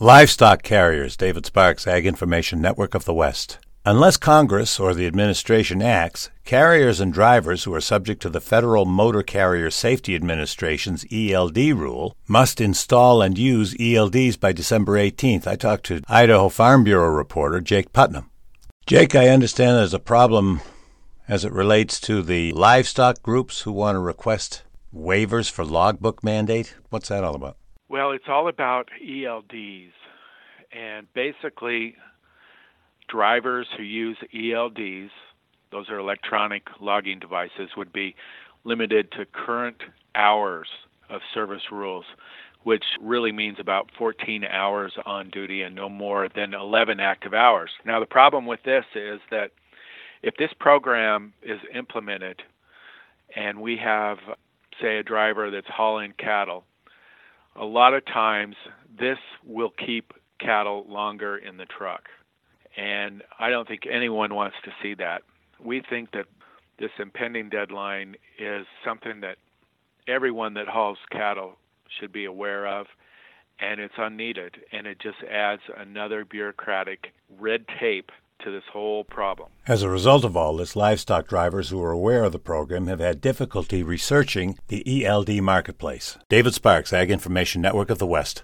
Livestock carriers, David Sparks, Ag Information Network of the West. Unless Congress or the administration acts, carriers and drivers who are subject to the Federal Motor Carrier Safety Administration's ELD rule must install and use ELDs by December 18th. I talked to Idaho Farm Bureau reporter Jake Putnam. Jake, I understand there's a problem as it relates to the livestock groups who want to request waivers for logbook mandate. What's that all about? Well, it's all about ELDs, and basically drivers who use ELDs, those are electronic logging devices, would be limited to current hours of service rules, which really means about 14 hours on duty and no more than 11 active hours. Now, the problem with this is that if this program is implemented and we have, say, a driver that's hauling cattle, a lot of times this will keep cattle longer in the truck. And I don't think anyone wants to see that. We think that this impending deadline is something that everyone that hauls cattle should be aware of, and it's unneeded, and it just adds another bureaucratic red tape to this whole problem. As a result of all this, livestock drivers who are aware of the program have had difficulty researching the ELD marketplace. David Sparks, Ag Information Network of the West.